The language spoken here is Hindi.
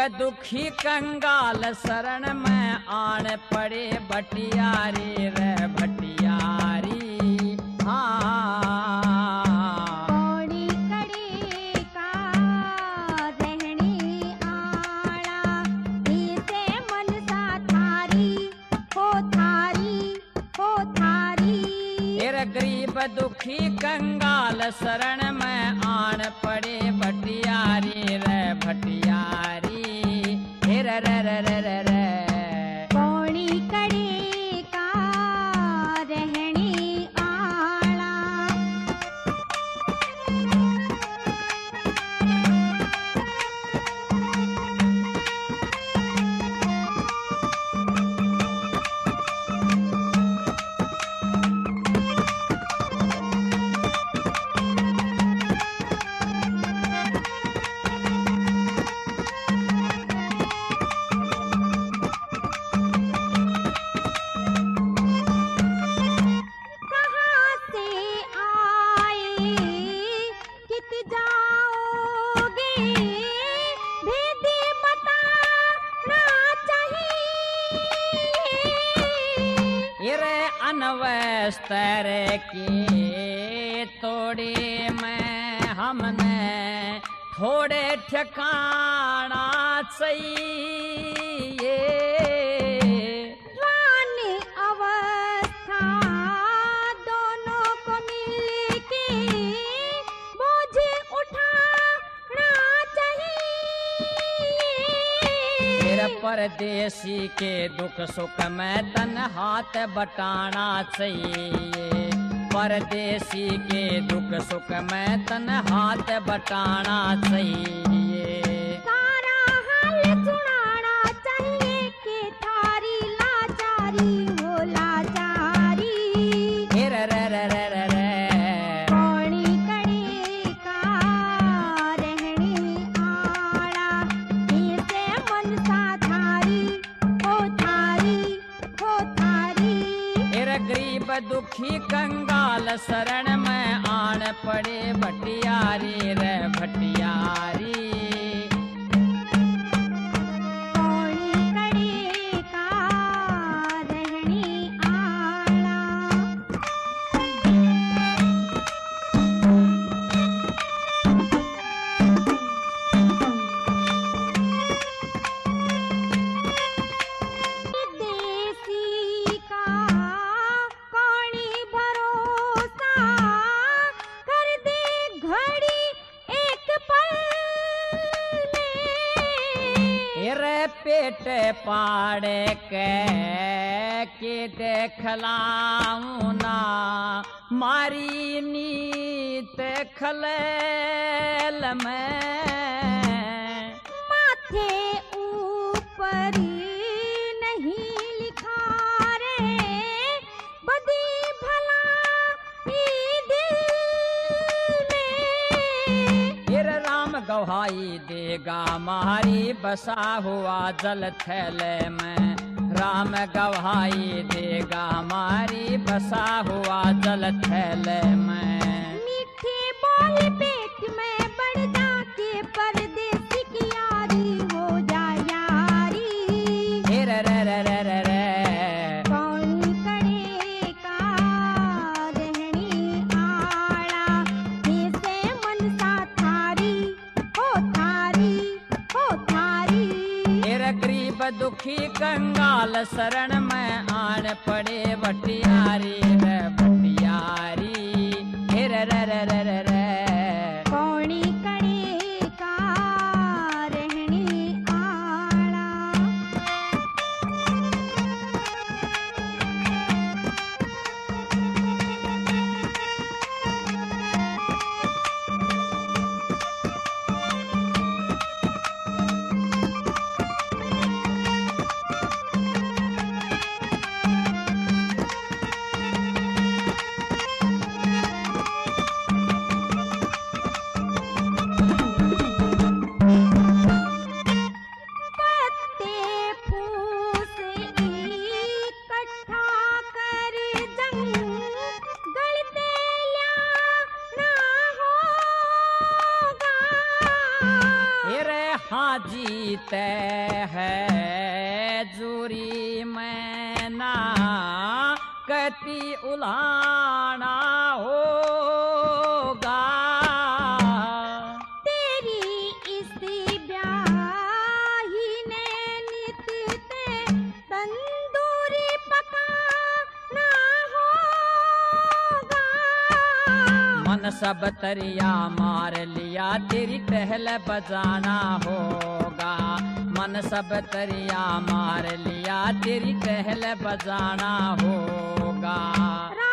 दुखी कंगाल शरण में आन पड़े भटियारी रे भटियारी। हाँ कौड़ी कड़ी का रहनी आड़ा, इसे मनसा थारी हो थारी हो थारी। फिर गरीब दुखी कंगाल शरण में आन पड़े भटियारी रे भटियारी। फिर रे रे रे रे रे कौड़ी कड़ी का रहनी आड़ा। कहाँ से आए कित जाओगे, भेदी बताना चाहिए। इरे अनवस्तर के तोड़े में हमने थोड़े ठिकाना चाहिए। रानी अवस्था दोनों को मिलके बोझ उठाना चाहिए। फिर परदेसी के दुख सुख में तन हाथ बटाना चाहिए। परदेसी के दुख सुख में तन हाथ बटाना चाहिए। सारा हाल सुनाना चाहिए कि थारी लाचारी हो लाचारी। फिर रे रे रे रे रे कौड़ी कड़ी का रहनी आड़ा, इसे मनसा थारी हो थारी हो थारी। फिर गरीब दुखी कंगाल शरण में आन पड़े भटियारी रे भटियारी। कौड़ी कड़ी का रहनी आड़ा। देसी का कौड़ी भरोसा कर दे घड़ी एक पल में। फिर पेट पाड़ के देखलाऊं ना मारी नीत खलेल में। माथे ऊपर नहीं लिखा रे बदी भला ई दिल में। फिर राम गवाही देगा मारी बसा हुआ जल थैले में। राम गवाही देगा हमारी बसा हुआ जल थैले में। मीठे बोल पेट में बढ़ जाके परदेसी की यारी हो जा यारी। रे रे रे रे रे रे कौन करे का रहनी आड़ा, इसे मनसा थारी हो थारी हो थारी। फिर गरीब दुखी कंगाल शरण में आन पड़े भटियारी रे भटियारी। रे रे रे रे रे रे कौड़ी कड़ी का रहनी आड़ा। जीते है जूरी में ना कति उलाना होगा। तेरी इस ब्याही ने नित ते तंदूरी पकाना होगा। मन सब तरिया मार लिया तेरी टहल बजाना होगा। मन सब तरिया मार लिया तेरी टहल बजाना होगा।